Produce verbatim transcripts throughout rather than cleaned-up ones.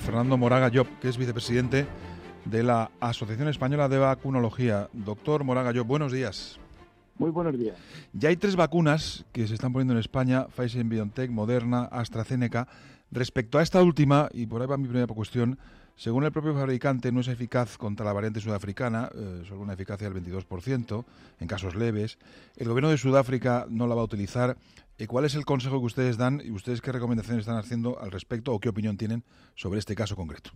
Fernando Moraga Llop, que es vicepresidente de la Asociación Española de Vacunología. Doctor Moraga Llop, buenos días. Muy buenos días. Ya hay tres vacunas que se están poniendo en España, Pfizer-BioNTech, Moderna, AstraZeneca. Respecto a esta última, y por ahí va mi primera cuestión, según el propio fabricante no es eficaz contra la variante sudafricana, eh, solo una eficacia del veintidós por ciento en casos leves. El gobierno de Sudáfrica no la va a utilizar. Eh, ¿Cuál es el consejo que ustedes dan y ustedes qué recomendaciones están haciendo al respecto o qué opinión tienen sobre este caso concreto?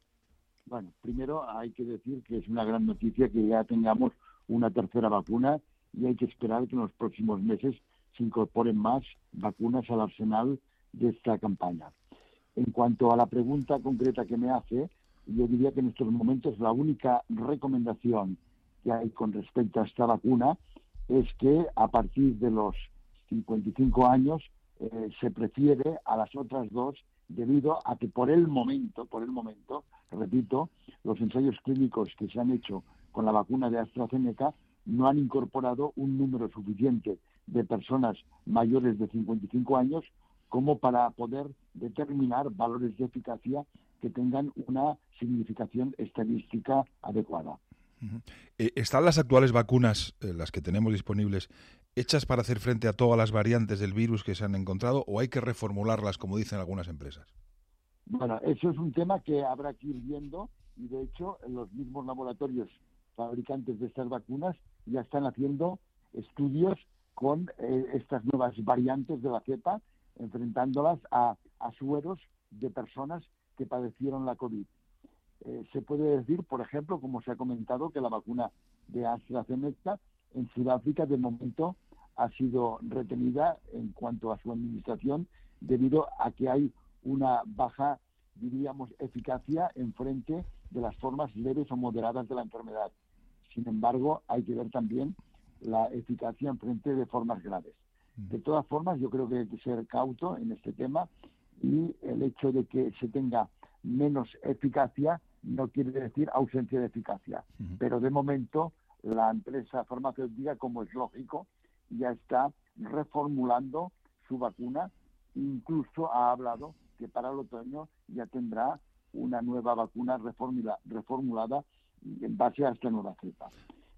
Bueno, primero hay que decir que es una gran noticia que ya tengamos una tercera vacuna y hay que esperar que en los próximos meses se incorporen más vacunas al arsenal de esta campaña. En cuanto a la pregunta concreta que me hace, yo diría que en estos momentos la única recomendación que hay con respecto a esta vacuna es que a partir de los cincuenta y cinco años eh, se prefiere a las otras dos debido a que por el momento, por el momento, repito, los ensayos clínicos que se han hecho con la vacuna de AstraZeneca no han incorporado un número suficiente de personas mayores de cincuenta y cinco años como para poder determinar valores de eficacia que tengan una significación estadística adecuada. Uh-huh. Eh, ¿Están las actuales vacunas, eh, las que tenemos disponibles, hechas para hacer frente a todas las variantes del virus que se han encontrado o hay que reformularlas, como dicen algunas empresas? Bueno, eso es un tema que habrá que ir viendo y, de hecho, los mismos laboratorios fabricantes de estas vacunas ya están haciendo estudios con eh, estas nuevas variantes de la cepa, enfrentándolas a, a sueros de personas que padecieron la COVID. Eh, se puede decir, por ejemplo, como se ha comentado, que la vacuna de AstraZeneca en Sudáfrica de momento ha sido retenida en cuanto a su administración debido a que hay una baja, diríamos, eficacia en frente de las formas leves o moderadas de la enfermedad. Sin embargo, hay que ver también la eficacia en frente de formas graves. De todas formas, yo creo que hay que ser cauto en este tema y el hecho de que se tenga menos eficacia no quiere decir ausencia de eficacia. Uh-huh. Pero de momento la empresa farmacéutica, como es lógico, ya está reformulando su vacuna. Incluso ha hablado que para el otoño ya tendrá una nueva vacuna reformula, reformulada en base a esta nueva cepa.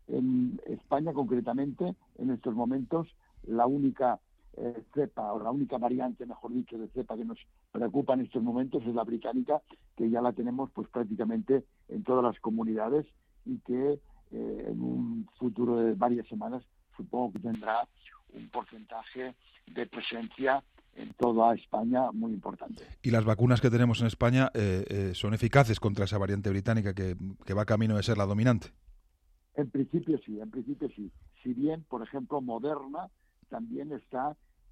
En España, concretamente, en estos momentos, la única eh, cepa, o la única variante, mejor dicho, de cepa que nos preocupa en estos momentos es la británica, que ya la tenemos pues prácticamente en todas las comunidades y que eh, en un futuro de varias semanas supongo que tendrá un porcentaje de presencia en toda España muy importante. ¿Y las vacunas que tenemos en España eh, eh, son eficaces contra esa variante británica que, que va camino de ser la dominante? En principio sí, en principio sí. Si bien, por ejemplo, Moderna también está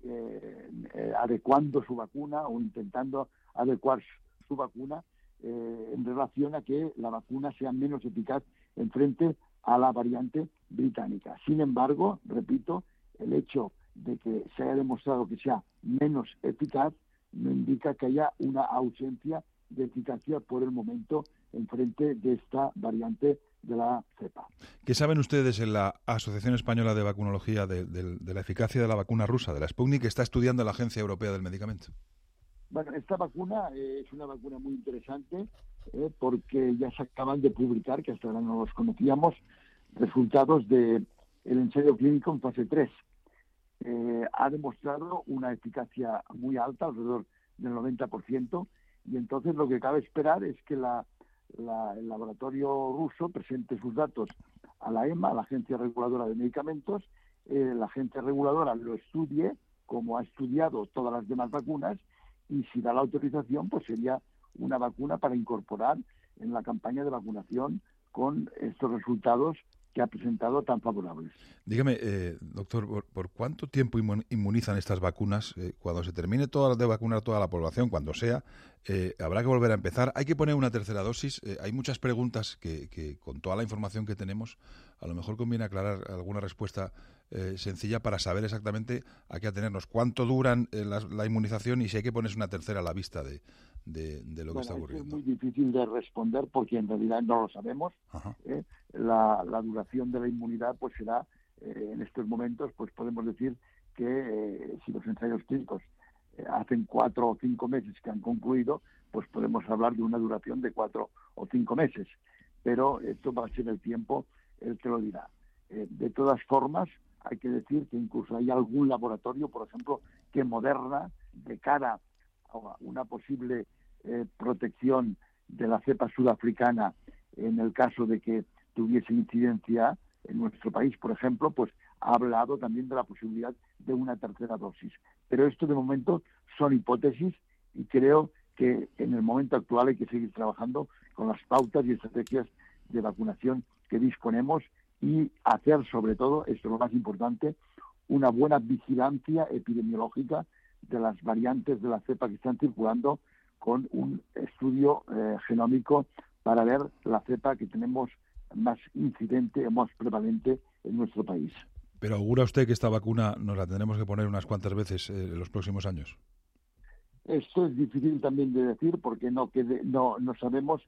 eh, eh, adecuando su vacuna o intentando adecuar su vacuna eh, en relación a que la vacuna sea menos eficaz en frente a la variante británica. Sin embargo, repito, el hecho de que se haya demostrado que sea menos eficaz no indica que haya una ausencia de eficacia por el momento en frente de esta variante de la cepa. ¿Qué saben ustedes en la Asociación Española de Vacunología de, de, de la eficacia de la vacuna rusa, de la Sputnik, que está estudiando la Agencia Europea del Medicamento? Bueno, esta vacuna eh, es una vacuna muy interesante eh, porque ya se acaban de publicar, que hasta ahora no los conocíamos, resultados del ensayo clínico en fase tres. Eh, ha demostrado una eficacia muy alta, alrededor del noventa por ciento, y entonces lo que cabe esperar es que la La, el laboratorio ruso presente sus datos a la EMA, a la Agencia Reguladora de Medicamentos, eh, la agencia reguladora lo estudie como ha estudiado todas las demás vacunas y si da la autorización, pues sería una vacuna para incorporar en la campaña de vacunación con estos resultados que ha presentado tan favorables. Dígame, eh, doctor, ¿por, ¿por cuánto tiempo inmunizan estas vacunas? Eh, cuando se termine toda de vacunar toda la población, cuando sea, eh, habrá que volver a empezar. ¿Hay que poner una tercera dosis? Eh, hay muchas preguntas que, que, con toda la información que tenemos, a lo mejor conviene aclarar alguna respuesta eh, sencilla para saber exactamente a qué atenernos. ¿Cuánto duran eh, la, la inmunización y si hay que ponerse una tercera a la vista de, de, de lo bueno, que está ocurriendo? Es muy difícil de responder porque en realidad no lo sabemos. ¿eh? La, la duración de la inmunidad pues será, eh, en estos momentos, pues podemos decir que eh, si los ensayos clínicos eh, hacen cuatro o cinco meses que han concluido, pues podemos hablar de una duración de cuatro o cinco meses, pero esto va a ser el tiempo el que lo dirá. Eh, de todas formas, hay que decir que incluso hay algún laboratorio, por ejemplo, que Moderna, de cara a una posible eh, protección de la cepa sudafricana en el caso de que tuviese incidencia en nuestro país, por ejemplo, pues ha hablado también de la posibilidad de una tercera dosis. Pero esto de momento son hipótesis y creo que en el momento actual hay que seguir trabajando con las pautas y estrategias de vacunación que disponemos y hacer, sobre todo, esto es lo más importante, una buena vigilancia epidemiológica de las variantes de la cepa que están circulando con un estudio eh, genómico para ver la cepa que tenemos más incidente o más prevalente en nuestro país. ¿Pero augura usted que esta vacuna nos la tendremos que poner unas cuantas veces eh, en los próximos años? Esto es difícil también de decir porque no, quede, no, no sabemos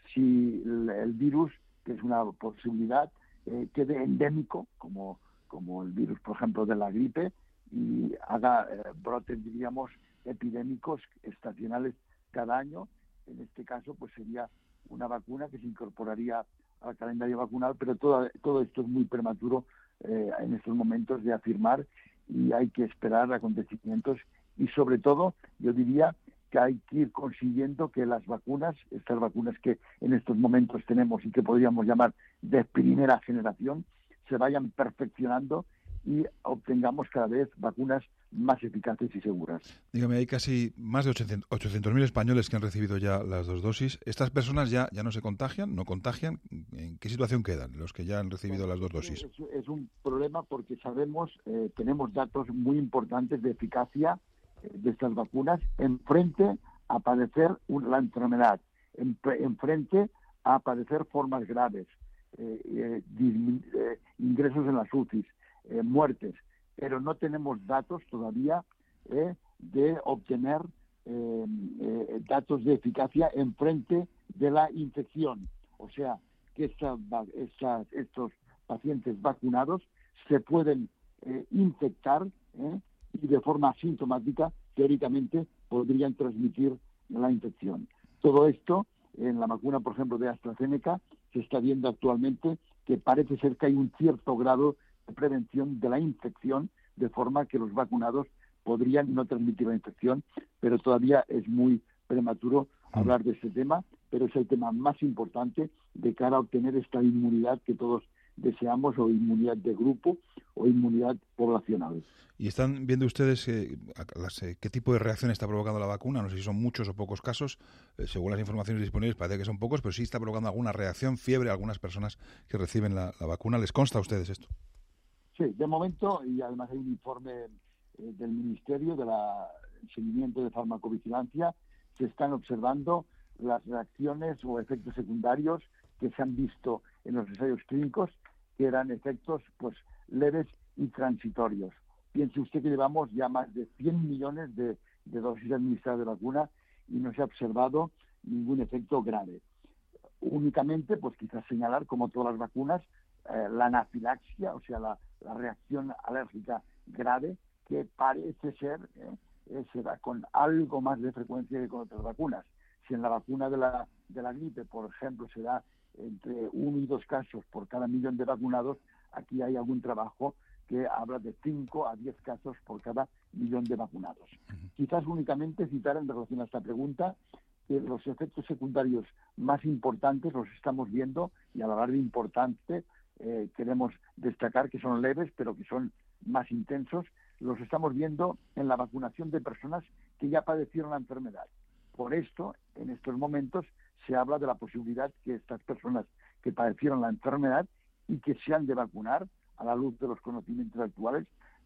si el, el virus, que es una posibilidad, eh, quede endémico, como, como el virus, por ejemplo, de la gripe, y haga eh, brotes, diríamos, epidémicos estacionales cada año. En este caso, pues sería una vacuna que se incorporaría al calendario vacunal, pero todo, todo esto es muy prematuro eh, en estos momentos de afirmar y hay que esperar acontecimientos y sobre todo yo diría que hay que ir consiguiendo que las vacunas, estas vacunas que en estos momentos tenemos y que podríamos llamar de primera generación, se vayan perfeccionando y obtengamos cada vez vacunas más eficaces y seguras. Dígame, hay casi más de ochocientos mil españoles que han recibido ya las dos dosis. ¿Estas personas ya, ya no se contagian? ¿No contagian? ¿En qué situación quedan los que ya han recibido bueno, las dos dosis? Es, es un problema porque sabemos, eh, tenemos datos muy importantes de eficacia eh, de estas vacunas en frente a padecer un, la enfermedad, en, en frente a padecer formas graves, eh, eh, dismin, eh, ingresos en las U C Is, eh, muertes. Pero no tenemos datos todavía eh, de obtener eh, eh, datos de eficacia en frente de la infección. O sea, que esta, esta, estos pacientes vacunados se pueden eh, infectar eh, y de forma asintomática, teóricamente, podrían transmitir la infección. Todo esto, en la vacuna, por ejemplo, de AstraZeneca, se está viendo actualmente que parece ser que hay un cierto grado de prevención de la infección, de forma que los vacunados podrían no transmitir la infección, pero todavía es muy prematuro hablar de este tema, pero es el tema más importante de cara a obtener esta inmunidad que todos deseamos, o inmunidad de grupo o inmunidad poblacional. ¿Y están viendo ustedes eh, las, eh, qué tipo de reacción está provocando la vacuna? No sé si son muchos o pocos casos. Eh, según las informaciones disponibles parece que son pocos, pero sí está provocando alguna reacción, fiebre a algunas personas que reciben la, la vacuna. ¿Les consta a ustedes esto? Sí, de momento, y además hay un informe eh, del Ministerio de la Seguimiento de Farmacovigilancia, se están observando las reacciones o efectos secundarios que se han visto en los ensayos clínicos, que eran efectos pues leves y transitorios. Piense usted que llevamos ya más de cien millones de, de dosis administradas de vacuna y no se ha observado ningún efecto grave. Únicamente, pues quizás señalar, como todas las vacunas, eh, la anafilaxia, o sea, la, la reacción alérgica grave, que parece ser, eh, eh, se da con algo más de frecuencia que con otras vacunas. Si en la vacuna de la, de la gripe, por ejemplo, se da entre uno y dos casos por cada millón de vacunados, aquí hay algún trabajo que habla de cinco a diez casos por cada millón de vacunados. Uh-huh. Quizás únicamente citar en relación a esta pregunta que los efectos secundarios más importantes los estamos viendo, y al hablar de importante eh, queremos destacar que son leves, pero que son más intensos, los estamos viendo en la vacunación de personas que ya padecieron la enfermedad. Por esto, en estos momentos, se habla de la posibilidad que estas personas que padecieron la enfermedad y que se han de vacunar, a la luz de los conocimientos actuales,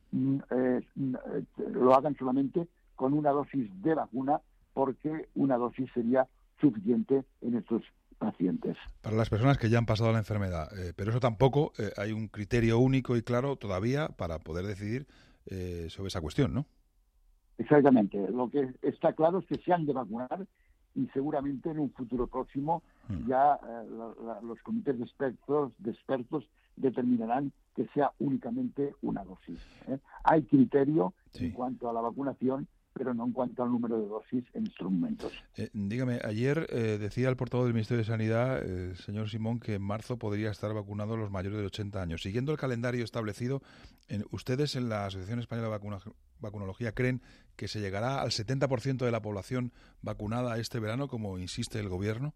eh, eh, lo hagan solamente con una dosis de vacuna, porque una dosis sería suficiente en estos pacientes. Para las personas que ya han pasado la enfermedad, eh, pero eso tampoco eh, hay un criterio único y claro todavía para poder decidir eh, sobre esa cuestión, ¿no? Exactamente. Lo que está claro es que se han de vacunar y seguramente en un futuro próximo hmm. ya eh, la, la, los comités de expertos, de expertos determinarán que sea únicamente una dosis. ¿eh? Hay criterio sí. en cuanto a la vacunación, pero no en cuanto al número de dosis en estos momentos. Eh, dígame, ayer eh, decía el portavoz del Ministerio de Sanidad, el eh, señor Simón, que en marzo podría estar vacunados los mayores de ochenta años. Siguiendo el calendario establecido, en, ¿ustedes en la Asociación Española de Vacuna, Vacunología creen que se llegará al setenta por ciento de la población vacunada este verano, como insiste el Gobierno?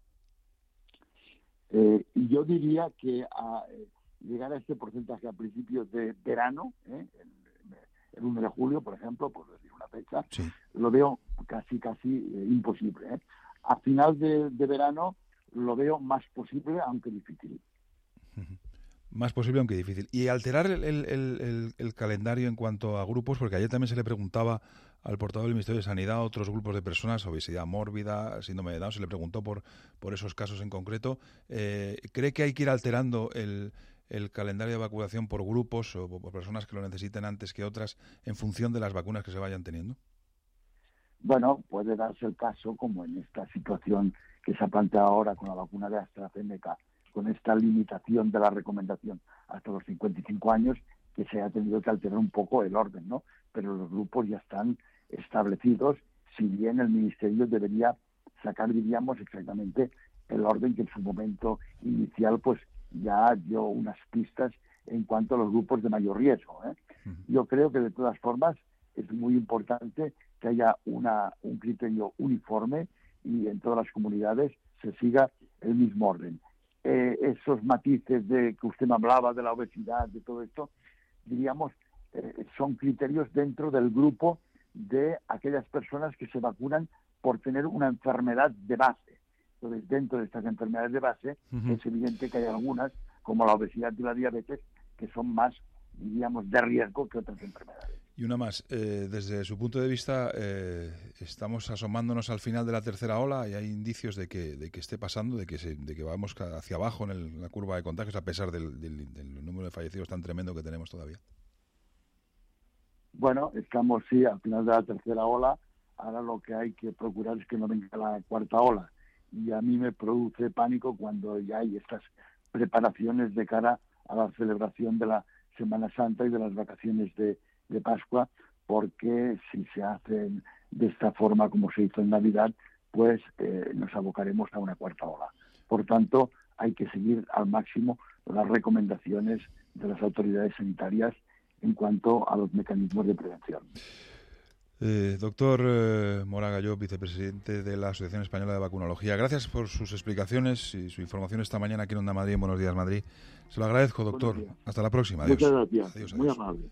Eh, yo diría que a eh, llegar a este porcentaje a principios de verano, ¿eh? el, el uno de julio, por ejemplo, por decir una fecha, sí. lo veo casi, casi eh, imposible. ¿eh? A final de, de verano lo veo más posible, aunque difícil. Uh-huh. Más posible, aunque difícil. Y alterar el, el, el, el calendario en cuanto a grupos, porque ayer también se le preguntaba al portavoz del Ministerio de Sanidad a otros grupos de personas, obesidad mórbida, síndrome de Down, se le preguntó por, por esos casos en concreto. Eh, ¿Cree que hay que ir alterando el, el calendario de vacunación por grupos o por personas que lo necesiten antes que otras en función de las vacunas que se vayan teniendo? Bueno, puede darse el caso, como en esta situación que se ha planteado ahora con la vacuna de AstraZeneca, con esta limitación de la recomendación hasta los cincuenta y cinco años, que se ha tenido que alterar un poco el orden, ¿no? Pero los grupos ya están establecidos, si bien el Ministerio debería sacar, diríamos, exactamente el orden que en su momento inicial pues ya dio unas pistas en cuanto a los grupos de mayor riesgo, ¿eh? Uh-huh. Yo creo que de todas formas es muy importante que haya una, un criterio uniforme y en todas las comunidades se siga el mismo orden. Eh, esos matices de que usted me hablaba de la obesidad, de todo esto, diríamos, eh, son criterios dentro del grupo de aquellas personas que se vacunan por tener una enfermedad de base. Entonces, dentro de estas enfermedades de base, uh-huh. es evidente que hay algunas, como la obesidad y la diabetes, que son más, diríamos, de riesgo que otras enfermedades. Y una más, eh, desde su punto de vista, eh, estamos asomándonos al final de la tercera ola y hay indicios de que, de que esté pasando, de que, se, de que vamos hacia abajo en, el, en la curva de contagios, a pesar del, del, del número de fallecidos tan tremendo que tenemos todavía. Bueno, estamos, sí, al final de la tercera ola. Ahora lo que hay que procurar es que no venga la cuarta ola. Y a mí me produce pánico cuando ya hay estas preparaciones de cara a la celebración de la Semana Santa y de las vacaciones de, de Pascua, porque si se hacen de esta forma como se hizo en Navidad, pues eh, nos abocaremos a una cuarta ola. Por tanto, hay que seguir al máximo las recomendaciones de las autoridades sanitarias en cuanto a los mecanismos de prevención. Eh, doctor eh, Moraga Llop, vicepresidente de la Asociación Española de Vacunología, gracias por sus explicaciones y su información esta mañana aquí en Onda Madrid, en Buenos Días Madrid. Se lo agradezco, doctor. Hasta la próxima. Adiós. Muchas gracias. Adiós, adiós. Muy amable.